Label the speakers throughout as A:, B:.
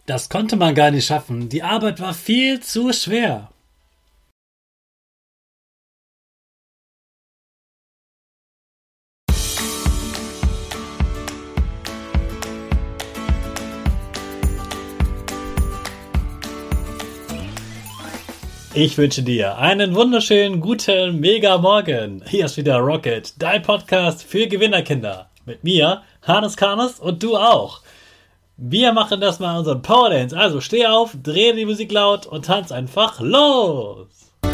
A: Das konnte man gar nicht schaffen. Die Arbeit war viel zu schwer. Ich wünsche dir einen wunderschönen, guten, mega Morgen. Hier ist wieder Rocket, dein Podcast für Gewinnerkinder. Mit mir, Hannes Karnes und du auch. Wir machen das mal unseren Power Dance. Also steh auf, dreh die Musik laut und tanz einfach los.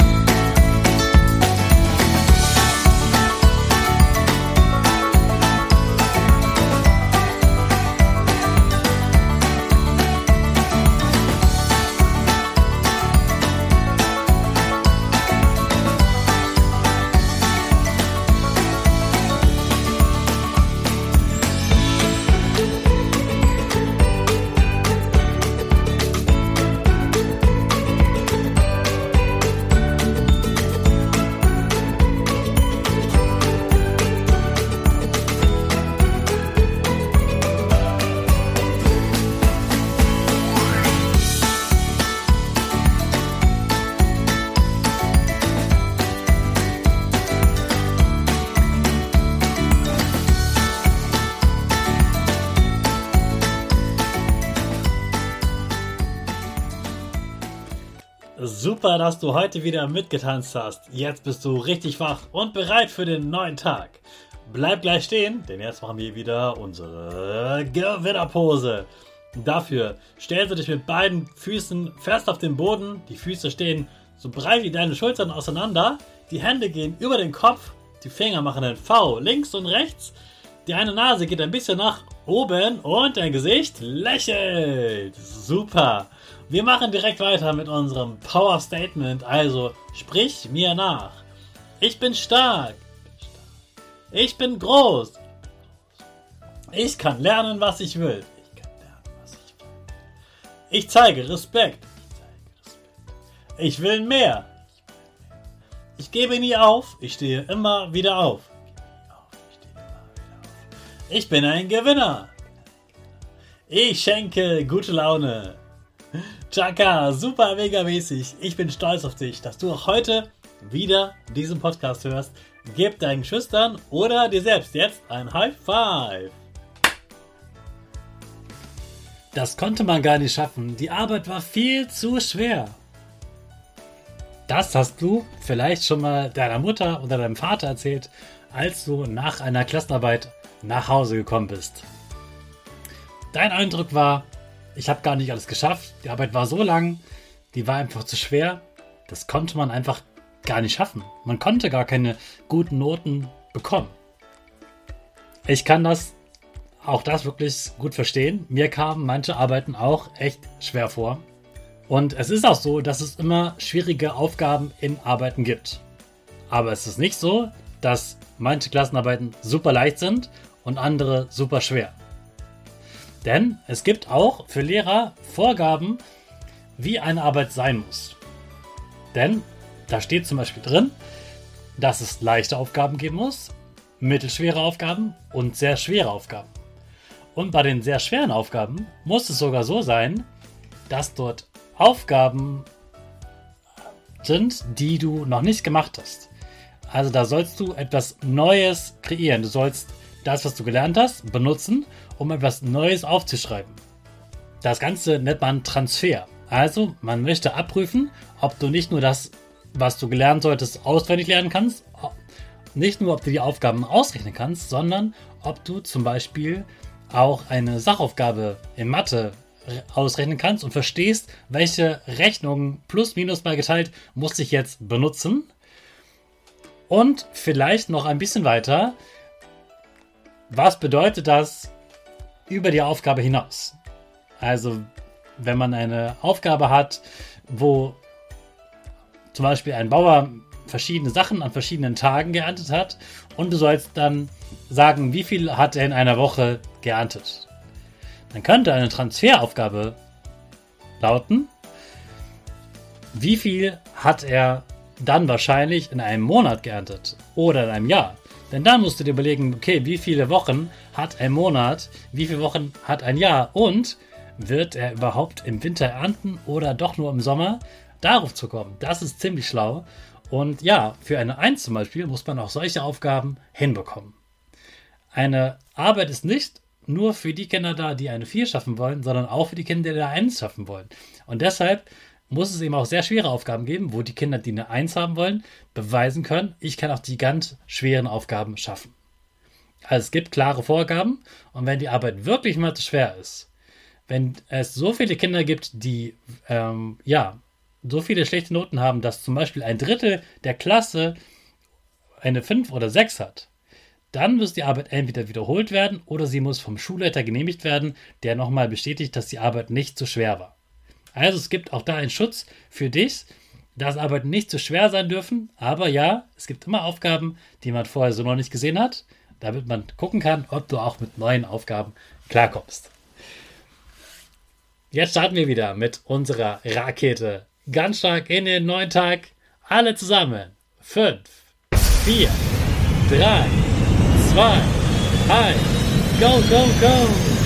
A: Super, dass du heute wieder mitgetanzt hast. Jetzt bist du richtig wach und bereit für den neuen Tag. Bleib gleich stehen, denn jetzt machen wir wieder unsere Gewinnerpose. Dafür stellst du dich mit beiden Füßen fest auf den Boden. Die Füße stehen so breit wie deine Schultern auseinander. Die Hände gehen über den Kopf. Die Finger machen ein V links und rechts. Die eine Nase geht ein bisschen nach oben und dein Gesicht lächelt. Super. Wir machen direkt weiter mit unserem Power Statement. Also sprich mir nach. Ich bin stark. Ich bin groß. Ich kann lernen, was ich will. Ich zeige Respekt. Ich will mehr. Ich gebe nie auf. Ich stehe immer wieder auf. Ich bin ein Gewinner. Ich schenke gute Laune. Chaka, super mega mäßig. Ich bin stolz auf dich, dass du auch heute wieder diesen Podcast hörst. Gib deinen Geschwistern oder dir selbst jetzt ein High Five. Das konnte man gar nicht schaffen. Die Arbeit war viel zu schwer. Das hast du vielleicht schon mal deiner Mutter oder deinem Vater erzählt, als du nach einer Klassenarbeit nach Hause gekommen bist. Dein Eindruck war, ich habe gar nicht alles geschafft, die Arbeit war so lang, die war einfach zu schwer, das konnte man einfach gar nicht schaffen. Man konnte gar keine guten Noten bekommen. Ich kann das wirklich gut verstehen. Mir kamen manche Arbeiten auch echt schwer vor. Und es ist auch so, dass es immer schwierige Aufgaben in Arbeiten gibt. Aber es ist nicht so, dass manche Klassenarbeiten super leicht sind und andere super schwer. Denn es gibt auch für Lehrer Vorgaben, wie eine Arbeit sein muss. Denn da steht zum Beispiel drin, dass es leichte Aufgaben geben muss, mittelschwere Aufgaben und sehr schwere Aufgaben. Und bei den sehr schweren Aufgaben muss es sogar so sein, dass dort Aufgaben sind, die du noch nicht gemacht hast. Also da sollst du etwas Neues kreieren. Du sollst das, was du gelernt hast, benutzen, um etwas Neues aufzuschreiben. Das Ganze nennt man Transfer. Also, man möchte abprüfen, ob du nicht nur das, was du gelernt solltest, auswendig lernen kannst, nicht nur, ob du die Aufgaben ausrechnen kannst, sondern ob du zum Beispiel auch eine Sachaufgabe in Mathe ausrechnen kannst und verstehst, welche Rechnungen plus minus mal geteilt muss ich jetzt benutzen. Und vielleicht noch ein bisschen weiter, was bedeutet das über die Aufgabe hinaus? Also, wenn man eine Aufgabe hat, wo zum Beispiel ein Bauer verschiedene Sachen an verschiedenen Tagen geerntet hat und du sollst dann sagen, wie viel hat er in einer Woche geerntet. Dann könnte eine Transferaufgabe lauten, wie viel hat er dann wahrscheinlich in einem Monat geerntet oder in einem Jahr. Denn dann musst du dir überlegen, okay, wie viele Wochen hat ein Monat, wie viele Wochen hat ein Jahr und wird er überhaupt im Winter ernten oder doch nur im Sommer? Darauf zu kommen, das ist ziemlich schlau. Und ja, für eine 1 zum Beispiel muss man auch solche Aufgaben hinbekommen. Eine Arbeit ist nicht nur für die Kinder da, die eine 4 schaffen wollen, sondern auch für die Kinder, die eine 1 schaffen wollen. Und deshalb muss es eben auch sehr schwere Aufgaben geben, wo die Kinder, die eine 1 haben wollen, beweisen können, ich kann auch die ganz schweren Aufgaben schaffen. Also es gibt klare Vorgaben und wenn die Arbeit wirklich mal zu schwer ist, wenn es so viele Kinder gibt, die so viele schlechte Noten haben, dass zum Beispiel ein Drittel der Klasse eine 5 oder 6 hat, dann muss die Arbeit entweder wiederholt werden oder sie muss vom Schulleiter genehmigt werden, der nochmal bestätigt, dass die Arbeit nicht zu schwer war. Also es gibt auch da einen Schutz für dich, dass Arbeiten nicht zu schwer sein dürfen, aber ja, es gibt immer Aufgaben, die man vorher so noch nicht gesehen hat, damit man gucken kann, ob du auch mit neuen Aufgaben klarkommst. Jetzt starten wir wieder mit unserer Rakete. Ganz stark in den neuen Tag. Alle zusammen. 5, 4, 3, 2, 1. Go, go, go!